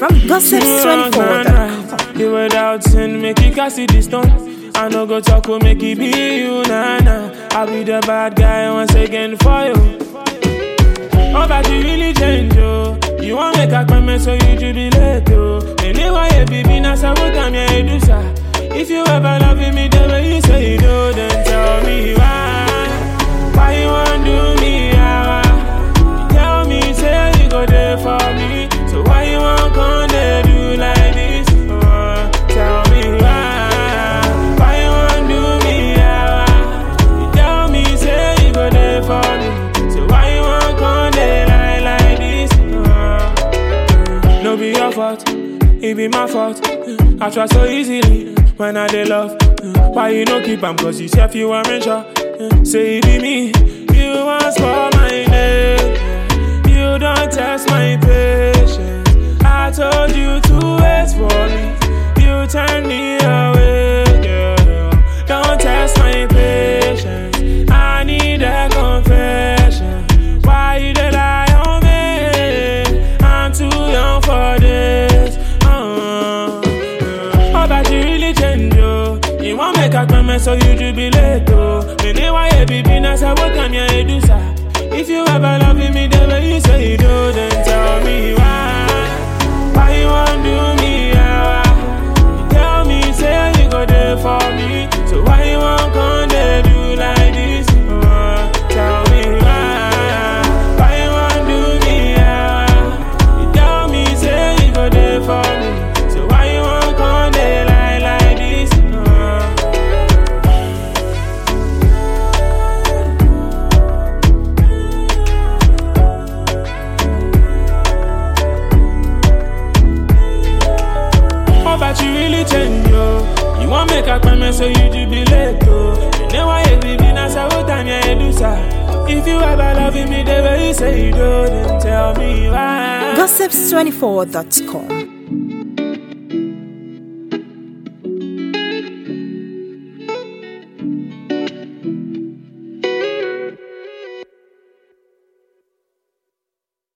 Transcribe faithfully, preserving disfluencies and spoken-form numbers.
from Gossips twenty-four dot com. You without sin, make it cast it this stone. I no go talk, will make it be you, nah, nah. I'll be the bad guy once again for you. Oh, but you really change, oh. You want make a comment so you jubilate, oh. Anyway, baby, now say what I'm here to do, sir. If you ever love me the way you say you do, then tell me why. Why you want do me, ah? You tell me, say you go there for me. So why you want come there do like this? Uh, tell me why. Why you want do me, ah? You tell me, say you go there for me. So why you want come there like, like this? Uh, no be your fault, it be my fault. I try so easily when I dey love. Why you no keep am? Cause you say if you want me sure. Say it be me. You want spoil my name. You don't test my patience. I told you to wait for me. You turn me away, girl. Don't test my patience. I need a confession. Why you dey lie on me? I'm too young for this. Uh, uh. But you really change, yo. You want make a comment so you jubilate, oh. Anyway, baby, now say what I'm here to do, sir. If you ever love me the way you say you do, then tell me why. Why you want do me, ah? You tell me, say you go there for me. So why you want come there do like this? Uh, tell me why. Why you want do me, ah? You tell me, say you go there for me. So why you want come there like, like this? But you really change, yo. You want make a comment so you jubilate, oh. You know why you baby, now say what I'm here to do, sir. If you ever love me the way you say you do, then tell me why. Gossips twenty-four dot com.